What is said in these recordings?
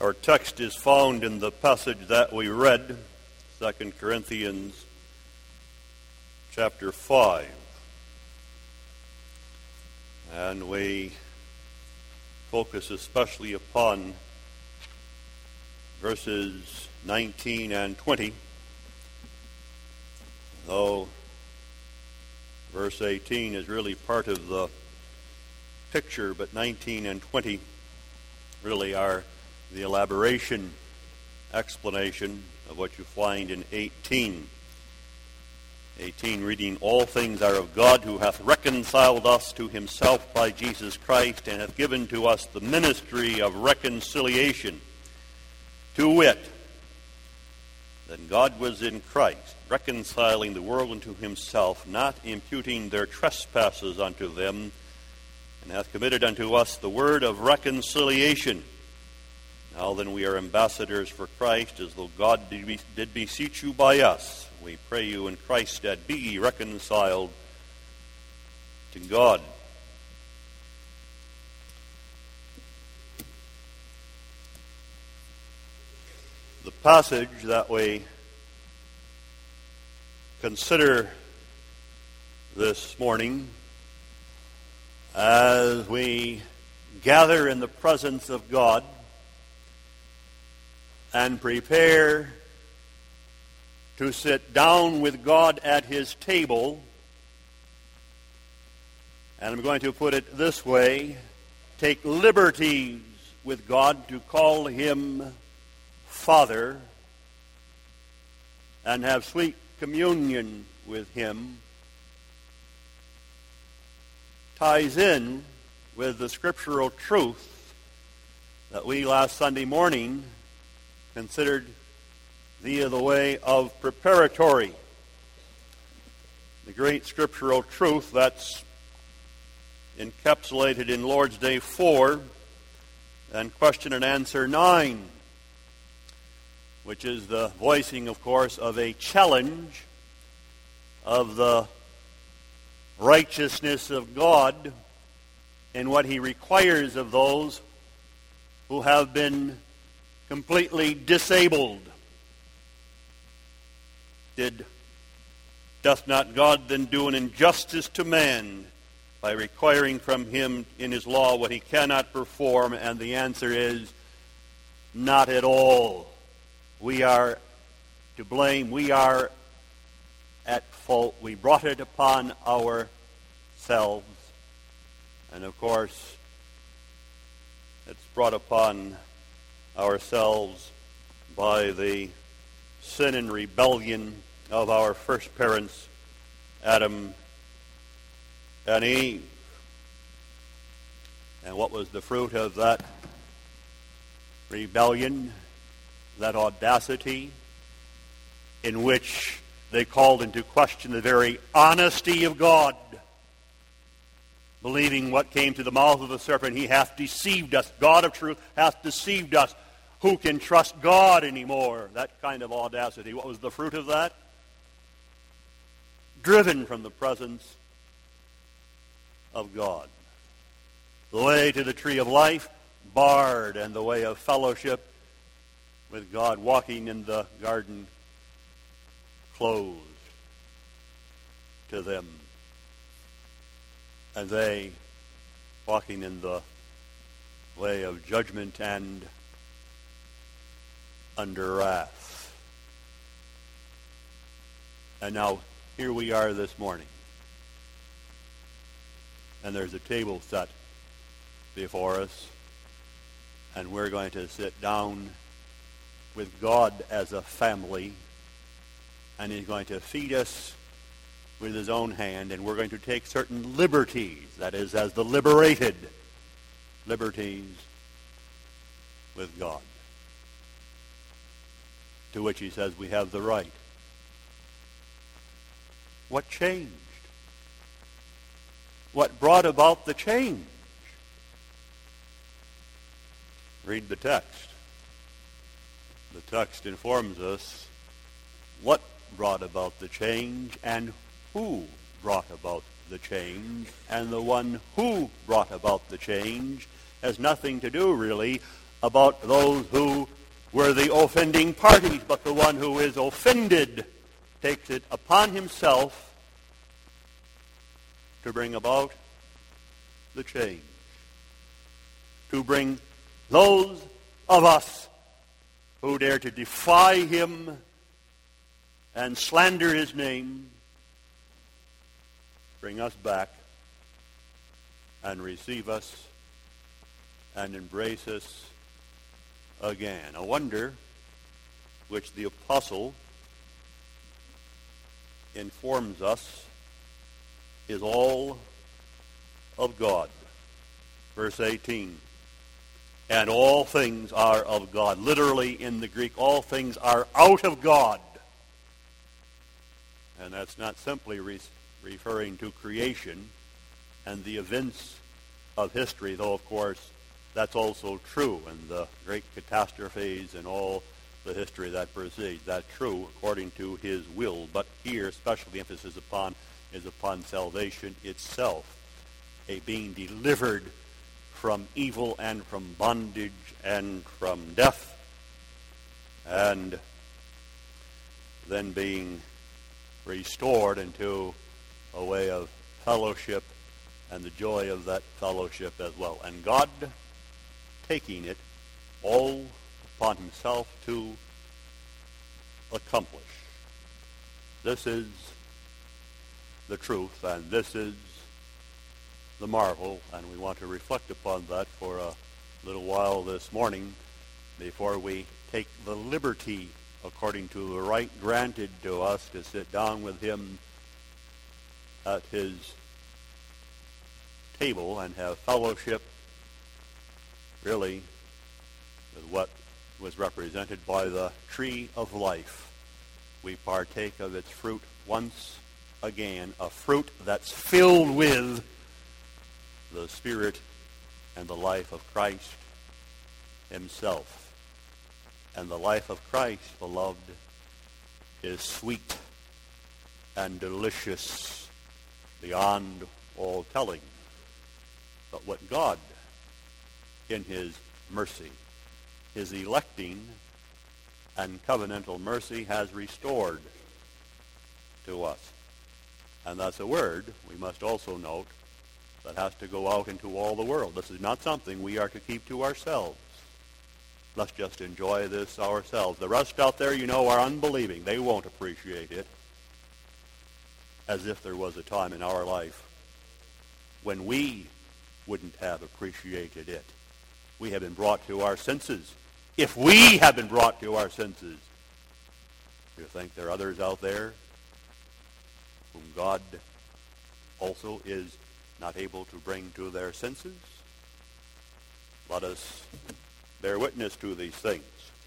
Our text is found in the passage that we read, 2 Corinthians chapter 5. And we focus especially upon verses 19 and 20, though verse 18 is really part of the picture, but 19 and 20 really are the elaboration, explanation of what you find in 18. 18 reading, "All things are of God, who hath reconciled us to himself by Jesus Christ, and hath given to us the ministry of reconciliation. To wit, that God was in Christ, reconciling the world unto himself, not imputing their trespasses unto them, and hath committed unto us the word of reconciliation. Now then we are ambassadors for Christ, as though God did beseech you by us. We pray you in Christ's stead, be ye reconciled to God." The passage that we consider this morning as we gather in the presence of God and prepare to sit down with God at his table, and I'm going to put it this way, take liberties with God to call him Father and have sweet communion with him, ties in with the scriptural truth that we last Sunday morning considered via the way of preparatory. The great scriptural truth that's encapsulated in Lord's Day 4 and question and answer 9, which is the voicing, of course, of a challenge of the righteousness of God and what he requires of those who have been completely disabled. Doth not God then do an injustice to man by requiring from him in his law what he cannot perform? And the answer is, not at all. We are to blame. We are at fault. We brought it upon ourselves. And of course, it's brought upon ourselves by the sin and rebellion of our first parents, Adam and Eve. And what was the fruit of that rebellion, that audacity, in which they called into question the very honesty of God, believing what came to the mouth of the serpent, he hath deceived us, God of truth hath deceived us. Who can trust God anymore? That kind of audacity. What was the fruit of that? Driven from the presence of God. The way to the tree of life barred, and the way of fellowship with God, walking in the garden, closed to them. And they, walking in the way of judgment and under wrath. And now, here we are this morning. And there's a table set before us. And we're going to sit down with God as a family. And he's going to feed us with his own hand. And we're going to take certain liberties, that is, as the liberated liberties with God, to which he says we have the right. What changed? What brought about the change? Read the text. The text informs us what brought about the change and who brought about the change. And the one who brought about the change has nothing to do, really, about those who were the offending parties, but the one who is offended takes it upon himself to bring about the change, to bring those of us who dare to defy him and slander his name, bring us back and receive us and embrace us again. A wonder which the apostle informs us is all of God. Verse 18, and all things are of God. Literally in the Greek, all things are out of God. And that's not simply referring to creation and the events of history, though of course that's also true, and the great catastrophes and all the history that precedes. That's true according to his will. But here, especially the emphasis is upon salvation itself, a being delivered from evil and from bondage and from death, and then being restored into a way of fellowship and the joy of that fellowship as well. And God taking it all upon himself to accomplish. This is the truth, and this is the marvel, and we want to reflect upon that for a little while this morning before we take the liberty, according to the right granted to us, to sit down with him at his table and have fellowship, really, with what was represented by the tree of life. We partake of its fruit once again, a fruit that's filled with the Spirit and the life of Christ himself. And the life of Christ, beloved, is sweet and delicious beyond all telling. But what God, in his mercy, his electing and covenantal mercy, has restored to us. And that's a word, we must also note, that has to go out into all the world. This is not something we are to keep to ourselves. Let's just enjoy this ourselves. The rest out there, are unbelieving. They won't appreciate it. As if there was a time in our life when we wouldn't have appreciated it. We have been brought to our senses. If we have been brought to our senses, do you think there are others out there whom God also is not able to bring to their senses? Let us bear witness to these things.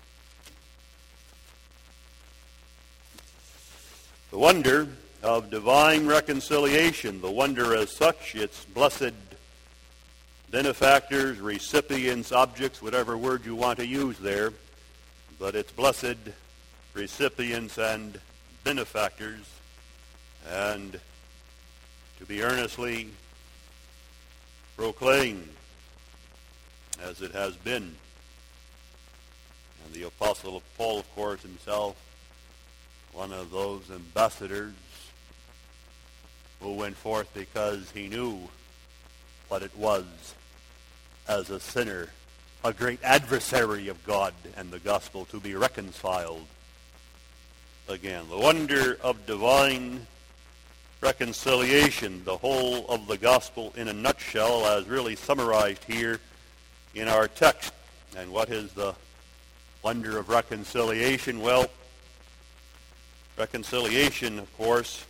The wonder of divine reconciliation, the wonder as such, its blessed benefactors, recipients, objects, whatever word you want to use there, but its blessed recipients and benefactors, and to be earnestly proclaimed as it has been. And the Apostle Paul, of course, himself, one of those ambassadors who went forth because he knew what it was as a sinner, a great adversary of God and the gospel, to be reconciled again. The wonder of divine reconciliation, the whole of the gospel in a nutshell, as really summarized here in our text. And what is the wonder of reconciliation? Well, reconciliation, of course,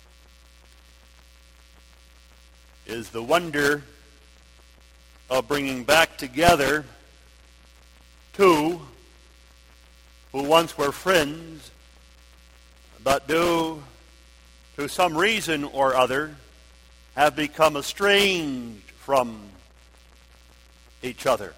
is the wonder of bringing back together two who once were friends, but due to some reason or other have become estranged from each other.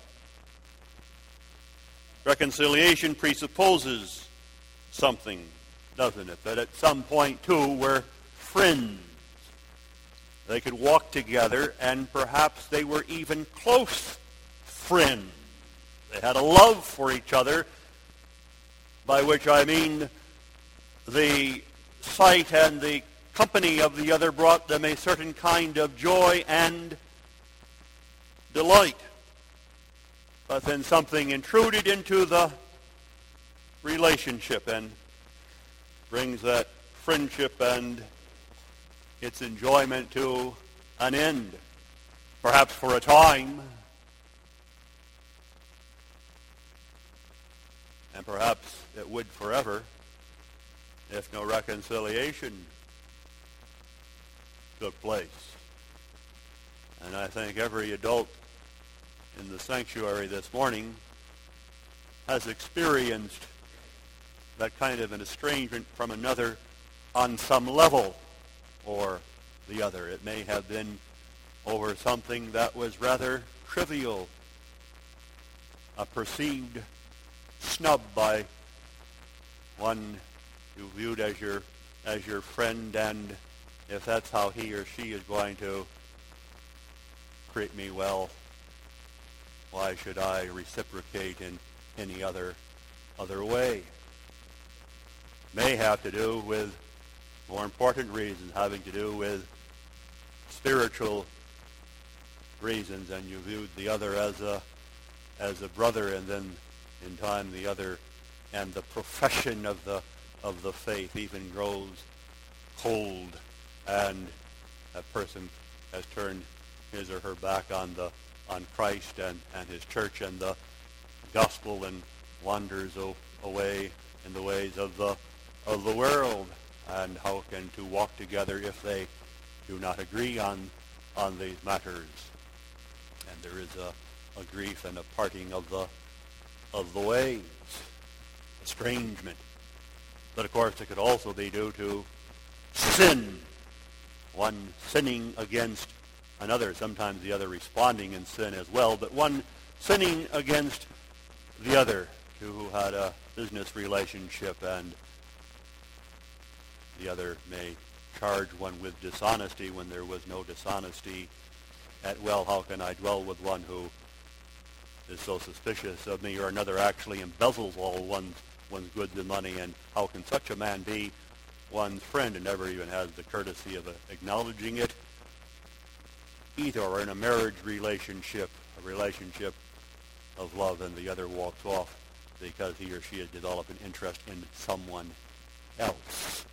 Reconciliation presupposes something, doesn't it? That at some point, two were friends. They could walk together, and perhaps they were even close friends. They had a love for each other, by which I mean the sight and the company of the other brought them a certain kind of joy and delight. But then something intruded into the relationship and brings that friendship and its enjoyment to an end, perhaps for a time, and perhaps it would forever if no reconciliation took place. And I think every adult in the sanctuary this morning has experienced that kind of an estrangement from another on some level or the other. It may have been over something that was rather trivial, a perceived snub by one you viewed as your friend, and if that's how he or she is going to treat me, well, why should I reciprocate in any other way? May have to do with more important reasons, having to do with spiritual reasons, and you viewed the other as a brother, and then in time the other and the profession of the faith even grows cold, and that person has turned his or her back on Christ and his church and the gospel, and wanders away in the ways of the world. And how can two walk together if they do not agree on these matters? And there is a grief and a parting of the ways, estrangement. But of course it could also be due to sin, one sinning against another, sometimes the other responding in sin as well, but one sinning against the other, two who had a business relationship, and the other may charge one with dishonesty when there was no dishonesty. Well, how can I dwell with one who is so suspicious of me, or another actually embezzles all one's goods and money, and how can such a man be one's friend and never even has the courtesy of acknowledging it? Either, or in a marriage relationship, a relationship of love, and the other walks off because he or she has developed an interest in someone else.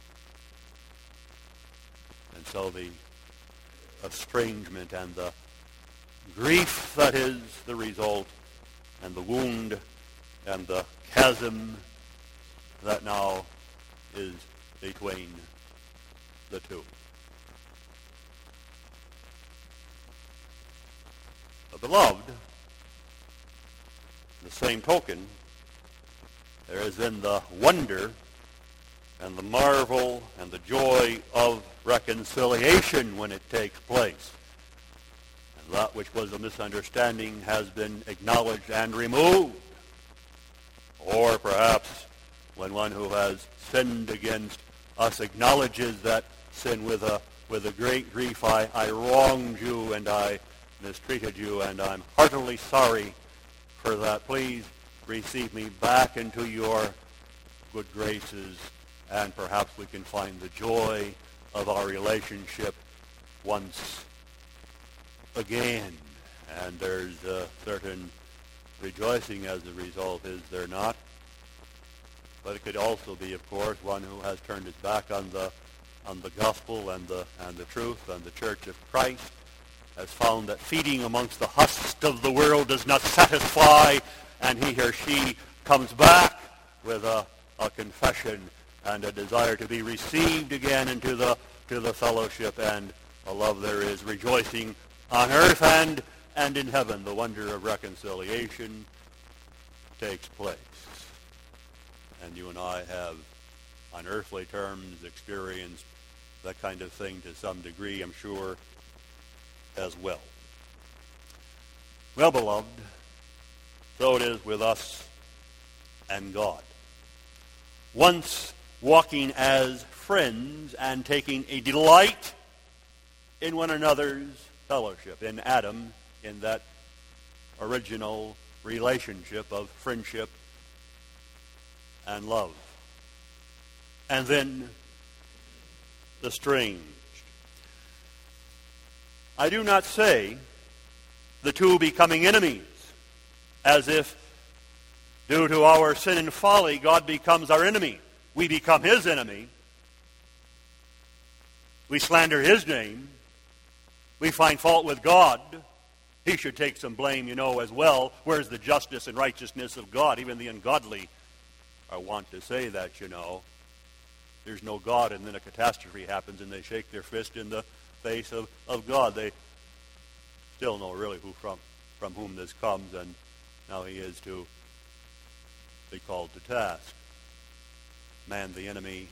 And so the estrangement and the grief that is the result, and the wound and the chasm that now is between the two. But beloved, the same token, there is in the wonder and the marvel and the joy of reconciliation when it takes place. And that which was a misunderstanding has been acknowledged and removed. Or perhaps when one who has sinned against us acknowledges that sin with a great grief, I wronged you and I mistreated you, and I'm heartily sorry for that. Please receive me back into your good graces, and perhaps we can find the joy of our relationship once again. And there's a certain rejoicing as a result, is there not? But it could also be, of course, one who has turned his back on the gospel and the truth and the church of Christ, has found that feeding amongst the husks of the world does not satisfy, and he or she comes back with a confession and a desire to be received again into the fellowship, and a love there is rejoicing on earth and in heaven. The wonder of reconciliation takes place. And you and I have, on earthly terms, experienced that kind of thing to some degree, I'm sure, as well. Well, beloved, so it is with us and God. Once walking as friends and taking a delight in one another's fellowship, in Adam, in that original relationship of friendship and love. And then estranged. I do not say the two becoming enemies, as if due to our sin and folly, God becomes our enemy. We become his enemy. We slander his name. We find fault with God. He should take some blame, as well. Where's the justice and righteousness of God? Even the ungodly are wont to say that, There's no God, and then a catastrophe happens, and they shake their fist in the face of God. They still know really from whom this comes, and now he is to be called to task. Man, the enemy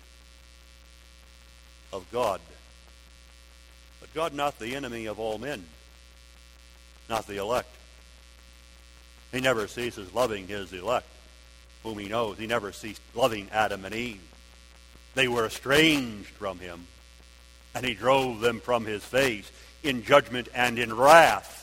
of God. But God not the enemy of all men, not the elect. He never ceases loving his elect, whom he knows. He never ceased loving Adam and Eve. They were estranged from him, and he drove them from his face in judgment and in wrath.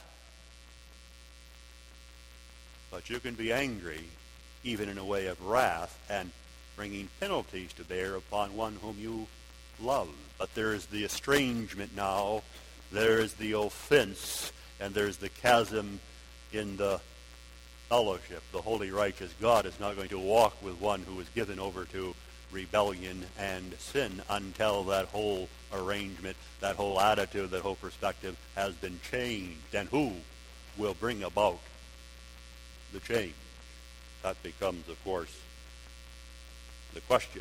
But you can be angry, even in a way of wrath, and bringing penalties to bear upon one whom you love. But there is the estrangement now, there is the offense, and there's the chasm in the fellowship. The holy, righteous God is not going to walk with one who is given over to rebellion and sin until that whole arrangement, that whole attitude, that whole perspective has been changed. And who will bring about the change? That becomes, of course, the question.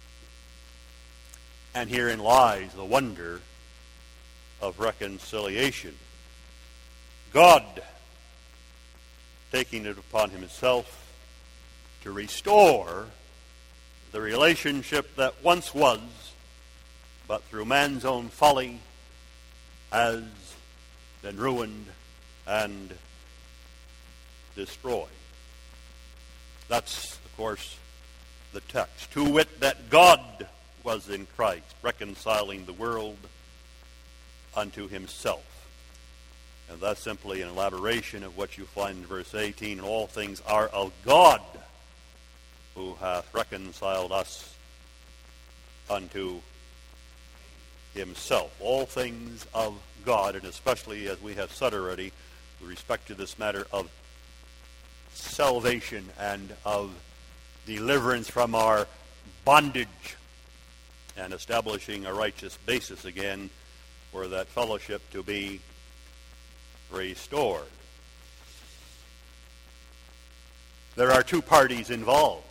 And herein lies the wonder of reconciliation. God taking it upon himself to restore the relationship that once was, but through man's own folly has been ruined and destroyed. That's, of course, the text. To wit, that God was in Christ, reconciling the world unto himself. And that's simply an elaboration of what you find in verse 18. And all things are of God, who hath reconciled us unto himself. All things of God, and especially, as we have said already, with respect to this matter of salvation and of deliverance from our bondage and establishing a righteous basis again for that fellowship to be restored. There are two parties involved.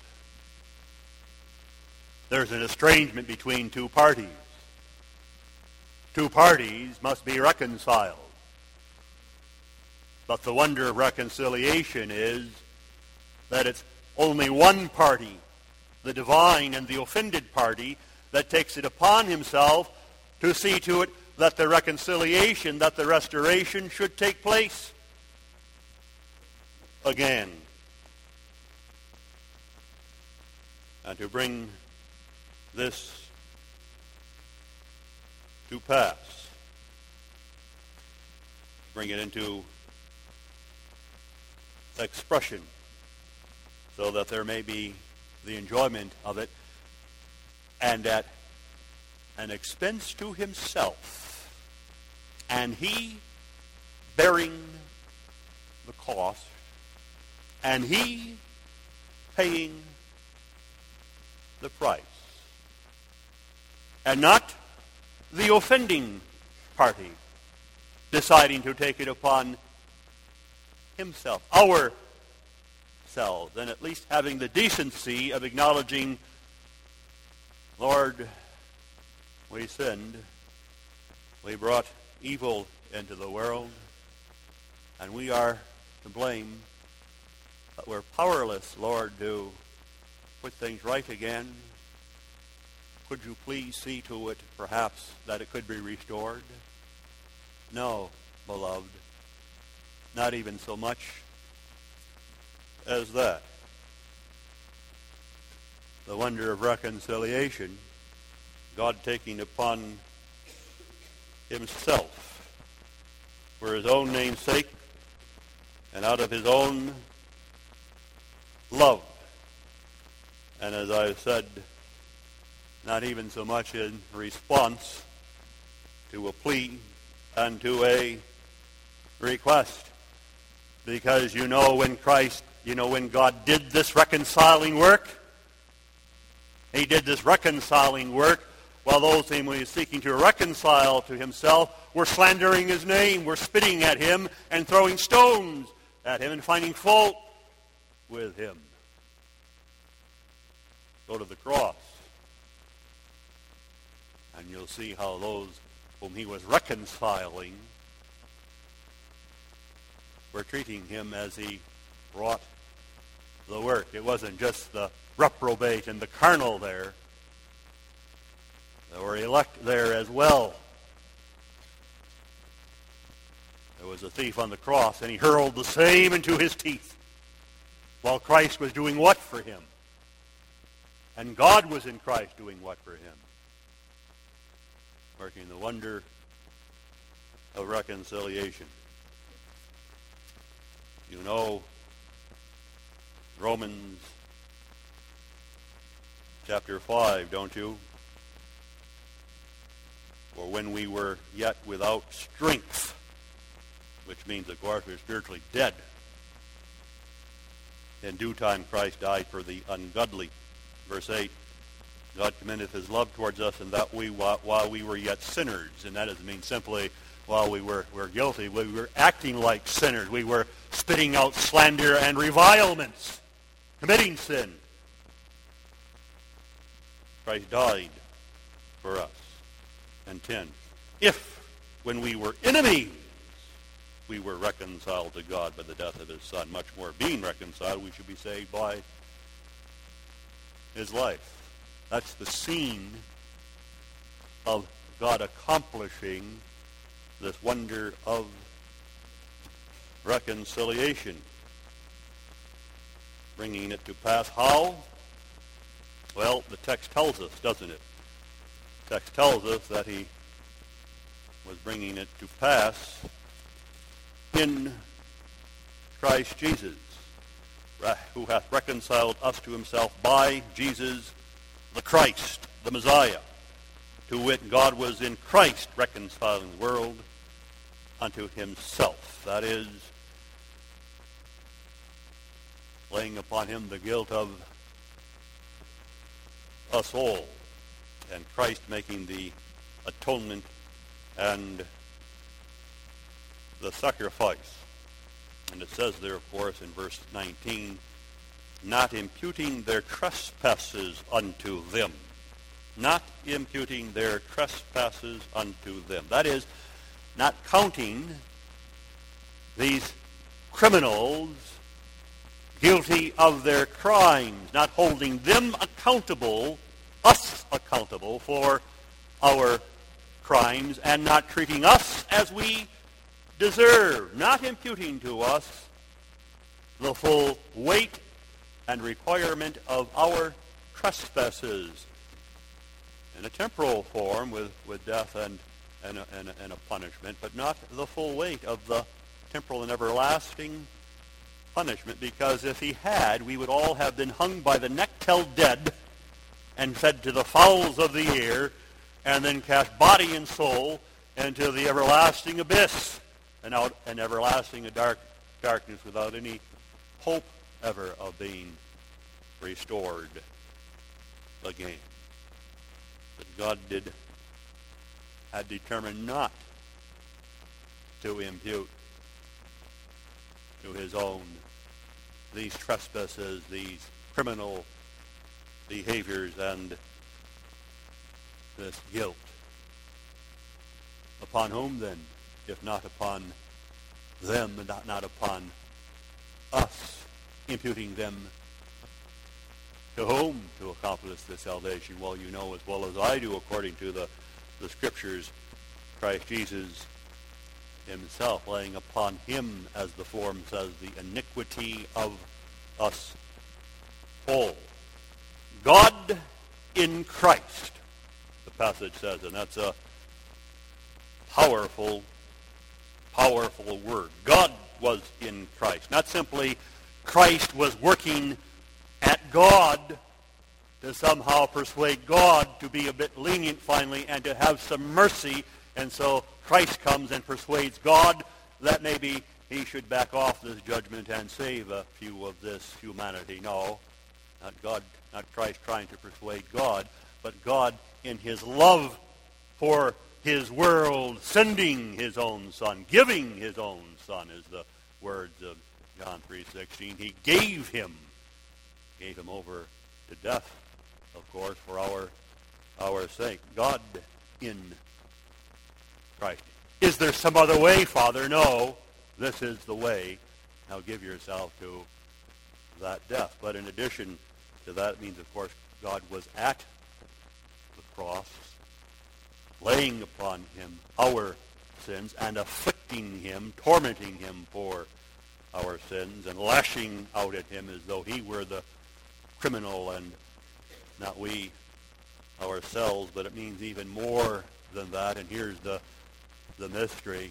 There's an estrangement between two parties. Two parties must be reconciled. But the wonder of reconciliation is that it's only one party, the divine and the offended party, that takes it upon himself to see to it that the reconciliation, that the restoration should take place again. And to bring this to pass, bring it into expression so that there may be the enjoyment of it, and at an expense to himself, and he bearing the cost, and he paying the price, and not the offending party deciding to take it upon himself, ourselves, and at least having the decency of acknowledging, Lord, we sinned, we brought evil into the world, and we are to blame, but we're powerless, Lord, to put things right again. Could you please see to it, perhaps, that it could be restored? No, beloved, not even so much as that. The wonder of reconciliation, God taking upon himself for his own name's sake and out of his own love. And as I've said, not even so much in response to a plea and to a request. Because when God did this reconciling work, he did this reconciling work while those whom he was seeking to reconcile to himself were slandering his name, were spitting at him and throwing stones at him and finding fault with him. Go to the cross, and you'll see how those whom he was reconciling were treating him as he wrought the work. It wasn't just the reprobate and the carnal there. There were elect there as well. There was a thief on the cross, and he hurled the same into his teeth, while Christ was doing what for him? And God was in Christ doing what for him? Working the wonder of reconciliation. You know Romans chapter 5, don't you? For when we were yet without strength, which means, of course, we're spiritually dead, in due time Christ died for the ungodly. Verse 8, God commendeth his love towards us, and that we, while we were yet sinners, and that doesn't mean simply while we were guilty, we were acting like sinners. We were spitting out slander and revilements, committing sin. Christ died for us. And 10, if when we were enemies, we were reconciled to God by the death of his Son, much more being reconciled, we should be saved by his life. That's the scene of God accomplishing this wonder of reconciliation. Bringing it to pass how? Well, the text tells us, doesn't it? The text tells us that he was bringing it to pass in Christ Jesus, who hath reconciled us to himself by Jesus the Christ, the Messiah. To wit, God was in Christ reconciling the world unto himself. That is, laying upon him the guilt of us all, and Christ making the atonement and the sacrifice. And it says there, of course, in verse 19, not imputing their trespasses unto them. Not imputing their trespasses unto them. That is, not counting these criminals guilty of their crimes, not holding them accountable, us accountable for our crimes, and not treating us as we deserve, not imputing to us the full weight and requirement of our trespasses in a temporal form with death and a punishment, but not the full weight of the temporal and everlasting punishment, because if he had, we would all have been hung by the neck till dead and fed to the fowls of the air, and then cast body and soul into the everlasting abyss, and out an everlasting darkness without any hope ever of being restored again. But God had determined not to impute to his own these trespasses, these criminal behaviors, and this guilt. Upon whom then, if not upon them, and not upon us, imputing them to whom to accomplish this salvation? Well, you know as well as I do, according to the Scriptures, Christ Jesus himself, laying upon him, as the form says, the iniquity of us all. God in Christ, the passage says, and that's a powerful, powerful word. God was in Christ. Not simply Christ was working at God to somehow persuade God to be a bit lenient finally and to have some mercy, and so Christ comes and persuades God that maybe he should back off this judgment and save a few of this humanity. No, not God, not Christ trying to persuade God, but God in his love for his world, sending his own Son, giving his own Son, is the words of John 3:16. He gave him over to death, of course, for our sake. God in Christ. Is there some other way, Father? No, this is the way. Now give yourself to that death. But in addition to that, it means, of course, God was at the cross, laying upon him our sins and afflicting him, tormenting him for our sins, and lashing out at him as though he were the criminal and not we ourselves. But it means even more than that, and here's the mystery.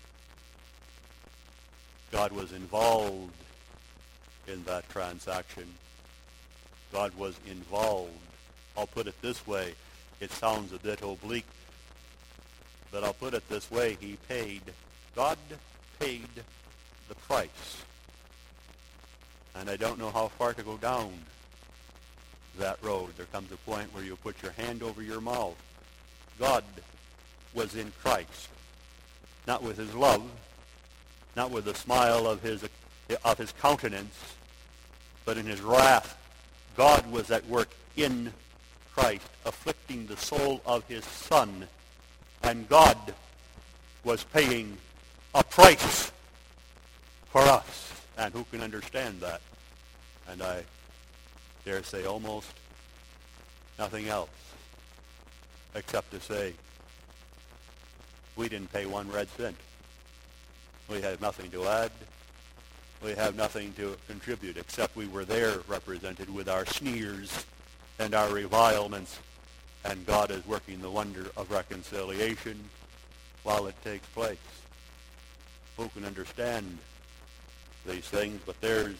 God was involved in that transaction. God was involved. I'll put it this way. It sounds a bit oblique, but I'll put it this way. God paid the price. And I don't know how far to go down that road. There comes a point where you put your hand over your mouth. God was in Christ, not with his love, not with the smile of his countenance, but in his wrath. God was at work in Christ, afflicting the soul of his Son, and God was paying a price for us. And who can understand that? And I dare say almost nothing else except to say we didn't pay one red cent. We had nothing to add. We have nothing to contribute, except we were there represented with our sneers and our revilements, and God is working the wonder of reconciliation while it takes place. Who can understand these things? But there's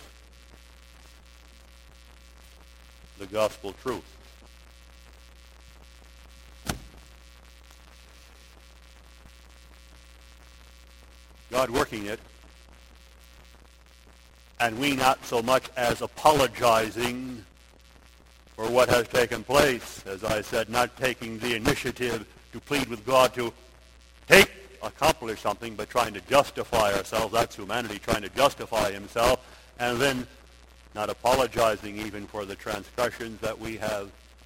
the gospel truth. God working it, and we not so much as apologizing for what has taken place. As I said, not taking the initiative to plead with God to accomplish something, but trying to justify ourselves. That's humanity, trying to justify himself, and then not apologizing even for the transgressions that we have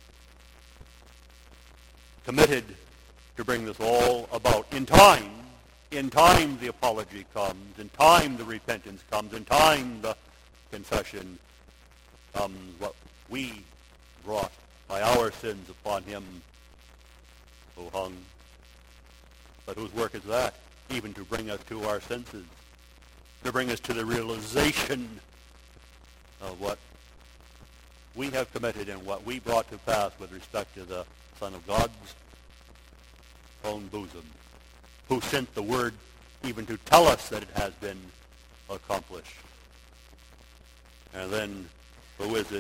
committed to bring this all about. In time the apology comes, in time the repentance comes, in time the confession comes. What we brought by our sins upon him who hung. But whose work is that? Even to bring us to our senses, to bring us to the realization of what we have committed and what we brought to pass with respect to the Son of God's own bosom, who sent the word even to tell us that it has been accomplished. And then, who is it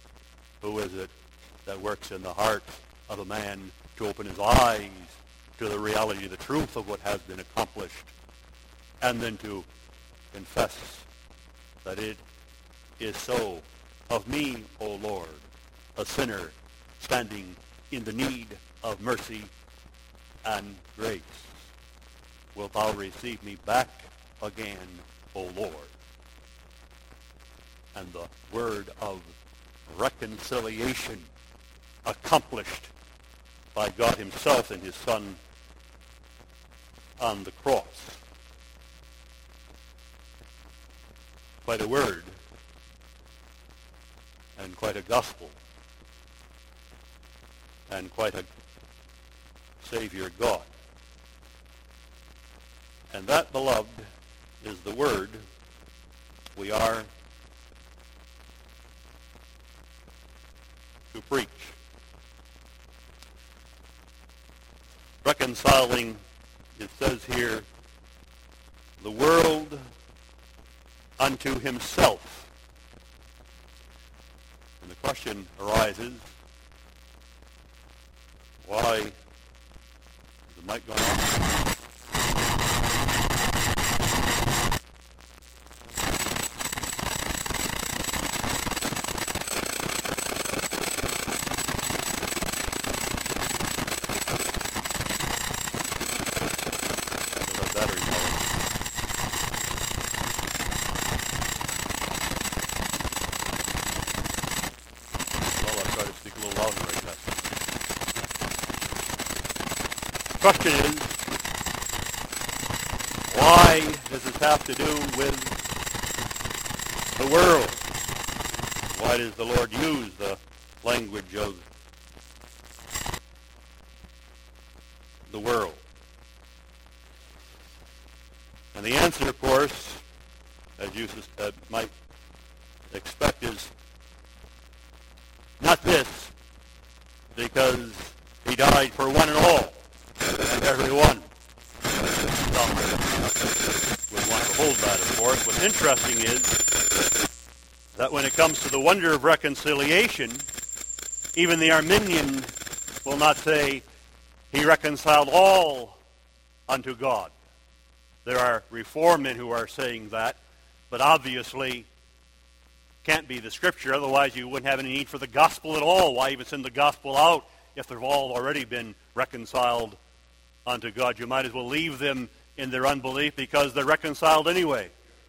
that works in the heart of a man to open his eyes to the reality, the truth of what has been accomplished, and then to confess that it is so. Of me, O Lord, a sinner standing in the need of mercy and grace, wilt thou receive me back again, O Lord? And the word of reconciliation accomplished by God himself and his Son on the cross. Quite a word and quite a gospel and quite a Savior God. And that, beloved, is the word we are to preach. Reconciling, it says here, the world unto himself. And the question arises, why is the mic going on? The question is, why does this have to do with the world? Why does the Lord use the language of the world? And the answer, of course, as you might expect, is not this, because he died for one and all, and everyone. Some would want to hold that, of course. What's interesting is that when it comes to the wonder of reconciliation, even the Arminian will not say he reconciled all unto God. There are reform men who are saying that, but obviously can't be the Scripture. Otherwise you wouldn't have any need for the gospel at all. Why even send the gospel out if they've all already been reconciled unto God? You might as well leave them in their unbelief because they're reconciled anyway.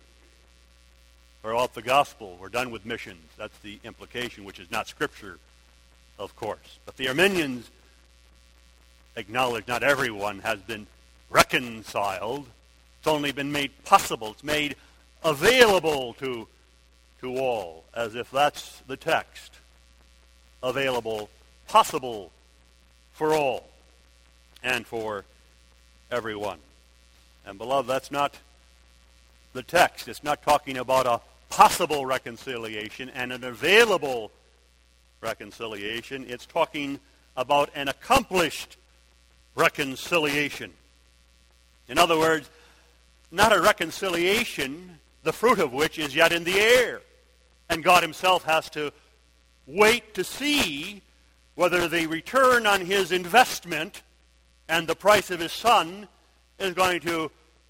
We're off the gospel. We're done with missions. That's the implication, which is not Scripture, of course. But the Arminians acknowledge not everyone has been reconciled. It's only been made possible. It's made available to all, as if that's the text. Available, possible for all and for everyone. And beloved, that's not the text. It's not talking about a possible reconciliation and an available reconciliation. It's talking about an accomplished reconciliation. In other words, not a reconciliation, the fruit of which is yet in the air. And God himself has to wait to see whether the return on his investment and the price of his son is going to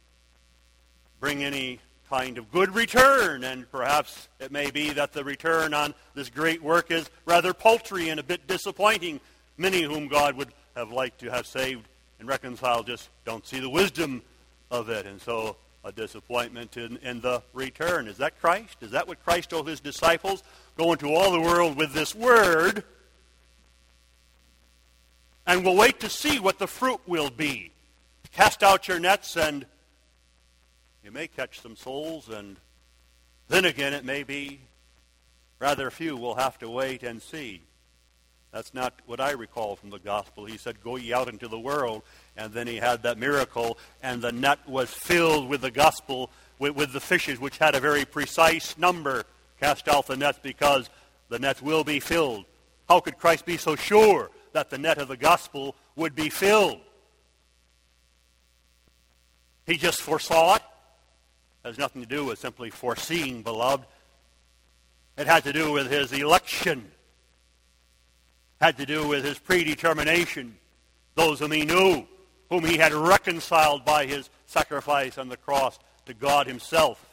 bring any kind of good return. And perhaps it may be that the return on this great work is rather paltry and a bit disappointing. Many whom God would have liked to have saved and reconciled just don't see the wisdom of it. And so a disappointment in the return. Is that Christ? Is that what Christ told his disciples? Go into all the world with this word, and we'll wait to see what the fruit will be. Cast out your nets, and you may catch some souls, and then again it may be rather few. We'll have to wait and see. That's not what I recall from the gospel. He said, go ye out into the world, and then he had that miracle, and the net was filled with the gospel, with the fishes, which had a very precise number. Cast out the nets because the nets will be filled. How could Christ be so sure that the net of the gospel would be filled? He just foresaw it. It has nothing to do with simply foreseeing, beloved. It had to do with his election. Had to do with his predetermination. Those whom he knew, whom he had reconciled by his sacrifice on the cross to God himself.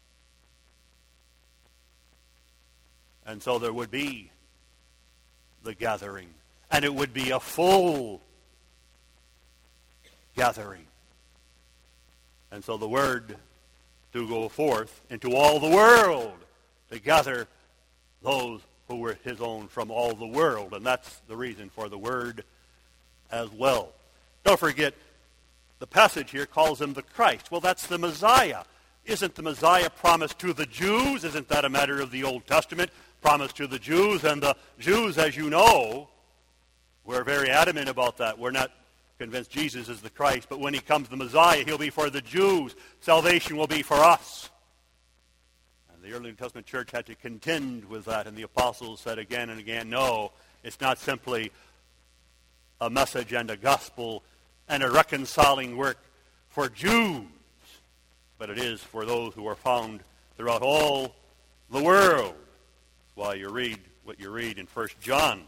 And so there would be the gathering. And it would be a full gathering. And so the word to go forth into all the world to gather those who were his own from all the world. And that's the reason for the word as well. Don't forget, the passage here calls him the Christ. Well, that's the Messiah. Isn't the Messiah promised to the Jews? Isn't that a matter of the Old Testament? Promised to the Jews. And the Jews, as you know, we're very adamant about that. We're not convinced Jesus is the Christ. But when he comes, the Messiah, he'll be for the Jews. Salvation will be for us. The early New Testament church had to contend with that, and the apostles said again and again, no, it's not simply a message and a gospel and a reconciling work for Jews, but it is for those who are found throughout all the world. That's why you read what you read in 1 John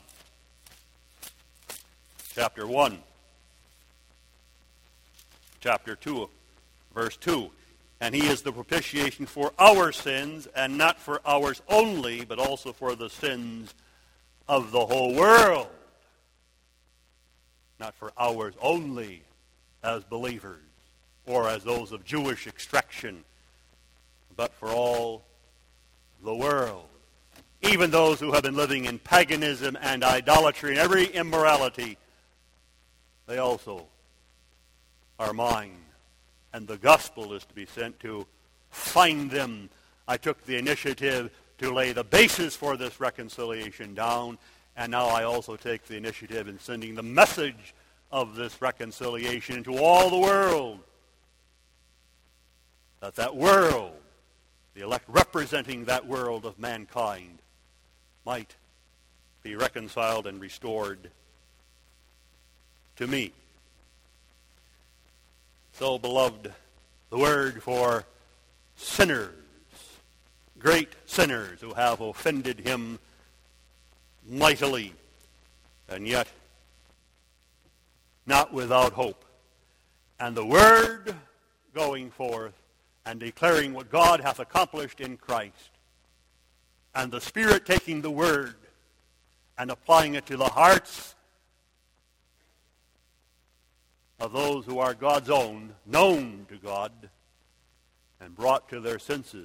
chapter 1, chapter 2, verse 2. And he is the propitiation for our sins, and not for ours only, but also for the sins of the whole world. Not for ours only as believers, or as those of Jewish extraction, but for all the world. Even those who have been living in paganism and idolatry and every immorality, they also are mine. And the gospel is to be sent to find them. I took the initiative to lay the basis for this reconciliation down, and now I also take the initiative in sending the message of this reconciliation into all the world. That world, the elect representing that world of mankind, might be reconciled and restored to me. So, beloved, the word for sinners, great sinners who have offended him mightily, and yet not without hope. And the word going forth and declaring what God hath accomplished in Christ. And the Spirit taking the word and applying it to the hearts of those who are God's own, known to God, and brought to their senses,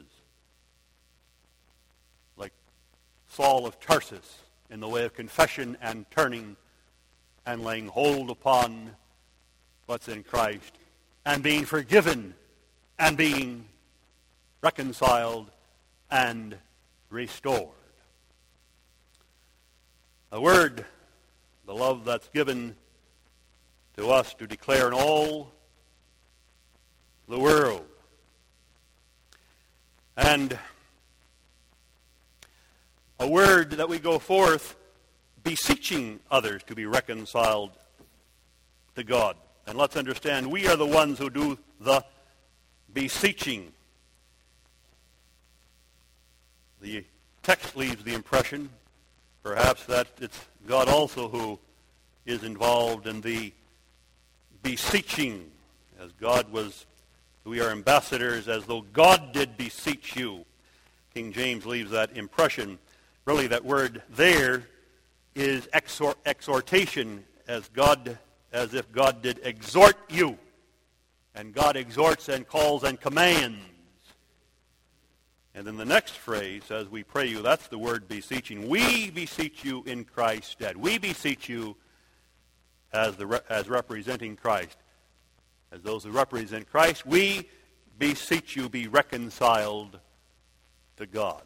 like Saul of Tarsus, in the way of confession and turning and laying hold upon what's in Christ, and being forgiven, and being reconciled and restored. A word, the love that's given to us to declare in all the world. And a word that we go forth beseeching others to be reconciled to God. And let's understand, we are the ones who do the beseeching. The text leaves the impression, perhaps, that it's God also who is involved in the beseeching, as God was, we are ambassadors as though God did beseech you. King James leaves that impression. Really, that word there is exhortation, as if God did exhort you. And God exhorts and calls and commands. And then the next phrase says, we pray you, that's the word beseeching. We beseech you in Christ's stead. We beseech you as representing Christ. As those who represent Christ, we beseech you be reconciled to God.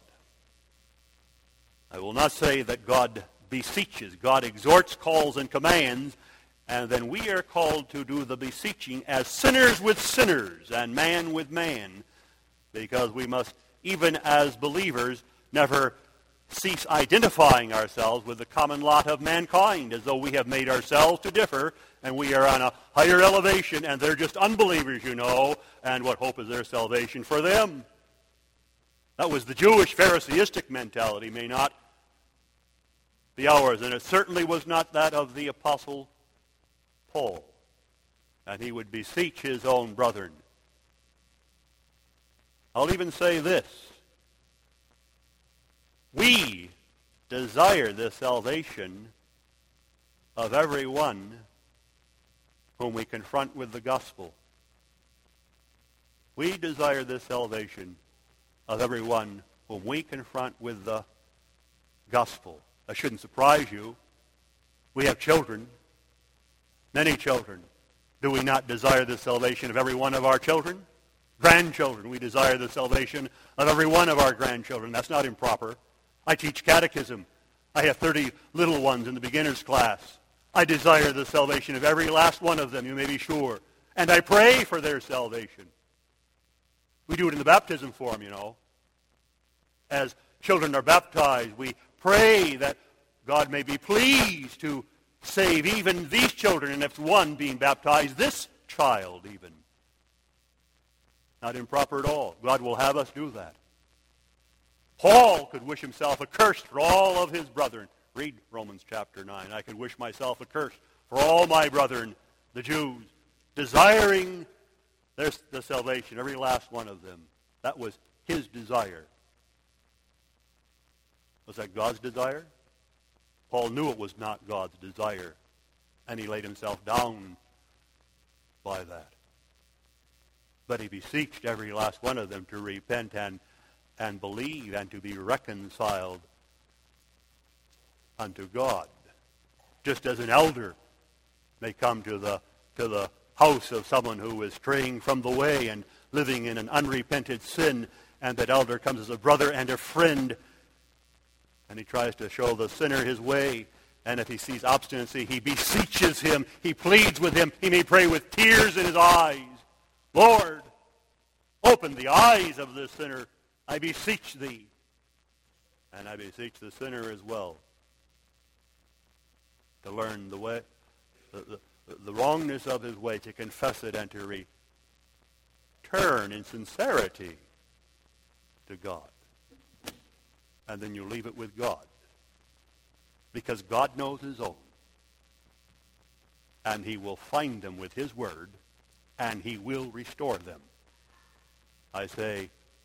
I will not say that God beseeches. God exhorts, calls, and commands, and then we are called to do the beseeching as sinners with sinners and man with man, because we must, even as believers, never cease identifying ourselves with the common lot of mankind, as though we have made ourselves to differ, and we are on a higher elevation, and they're just unbelievers, you know, and what hope is their salvation for them? That was the Jewish Pharisaistic mentality, may not be ours, and it certainly was not that of the Apostle Paul. And he would beseech his own brethren. I'll even say this. We desire the salvation of everyone whom we confront with the gospel. We desire the salvation of everyone whom we confront with the gospel. That shouldn't surprise you. We have children, many children. Do we not desire the salvation of every one of our children? Grandchildren, we desire the salvation of every one of our grandchildren. That's not improper. I teach catechism. I have 30 little ones in the beginner's class. I desire the salvation of every last one of them, you may be sure. And I pray for their salvation. We do it in the baptism form, you know. As children are baptized, we pray that God may be pleased to save even these children, and if one being baptized, this child even. Not improper at all. God will have us do that. Paul could wish himself accursed for all of his brethren. Read Romans chapter 9. I could wish myself accursed for all my brethren, the Jews, desiring the salvation, every last one of them. That was his desire. Was that God's desire? Paul knew it was not God's desire, and he laid himself down by that. But he beseeched every last one of them to repent and believe and to be reconciled unto God. Just as an elder may come to the house of someone who is straying from the way and living in an unrepented sin, and that elder comes as a brother and a friend, and he tries to show the sinner his way, and if he sees obstinacy, he beseeches him, he pleads with him, he may pray with tears in his eyes, Lord, open the eyes of this sinner, I beseech thee. And I beseech the sinner as well to learn the way, the wrongness of his way, to confess it and to return in sincerity to God. And then you leave it with God, because God knows his own, and he will find them with his word, and he will restore them. I say,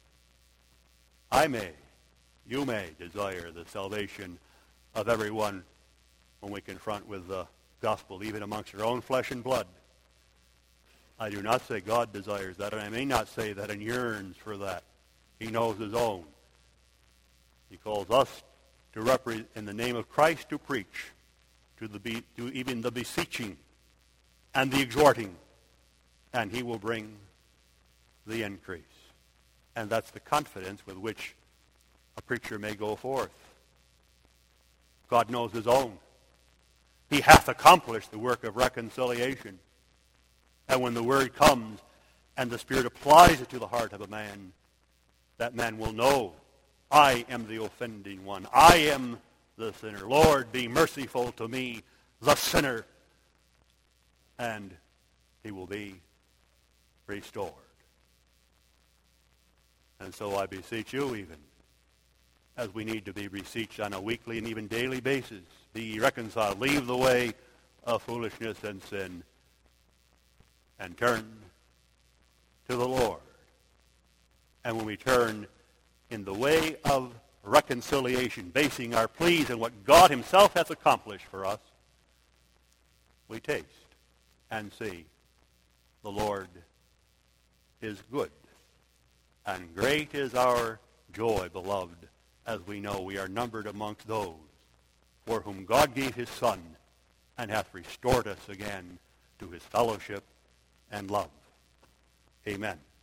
you may desire the salvation of everyone when we confront with the gospel, even amongst our own flesh and blood. I do not say God desires that, and I may not say that and yearns for that. He knows his own. He calls us to in the name of Christ to preach, to even the beseeching and the exhorting, and he will bring the increase. And that's the confidence with which a preacher may go forth. God knows his own. He hath accomplished the work of reconciliation. And when the word comes and the Spirit applies it to the heart of a man, that man will know, I am the offending one. I am the sinner. Lord, be merciful to me, the sinner. And he will be restored. And so I beseech you even, as we need to be beseeched on a weekly and even daily basis, be reconciled. Leave the way of foolishness and sin and turn to the Lord. And when we turn in the way of reconciliation, basing our pleas on what God himself hath accomplished for us, we taste and see the Lord is good. And great is our joy, beloved, as we know we are numbered amongst those for whom God gave his Son and hath restored us again to his fellowship and love. Amen.